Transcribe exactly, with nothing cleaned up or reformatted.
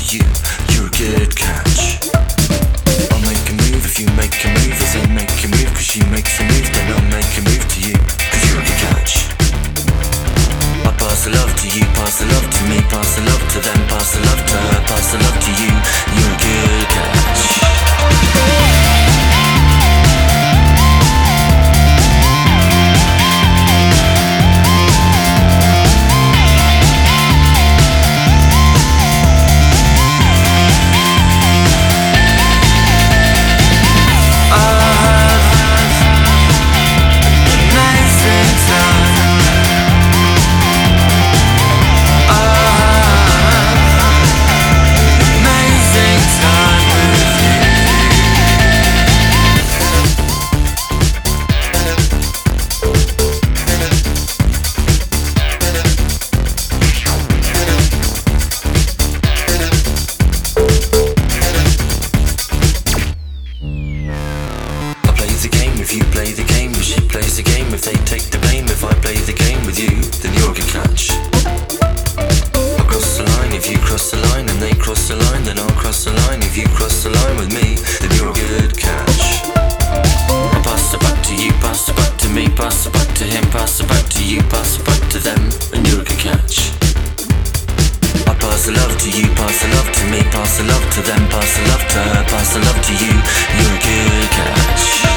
you, you're a good catch. I'll make a move if you make a move. I say make a move cause she makes a move. Then I'll make a move to you, cause you're a good catch. I pass the love to you, pass the love to me, pass the love to them, pass the love to her, pass the love to you, you're a good catch. If you play the game, if she plays the game, if they take the blame, if I play the game with you, then you're a good catch. I'll cross the line if you cross the line, and they cross the line, then I'll cross the line. If you cross the line with me, then you're a good catch. I pass the buck to you, pass the buck to me, pass the buck to him, pass the buck to you, pass the buck to them, and you're a good catch. I pass the love to you, pass the love to me, pass the love to them, pass the love to her, pass the love to you, you're a good catch.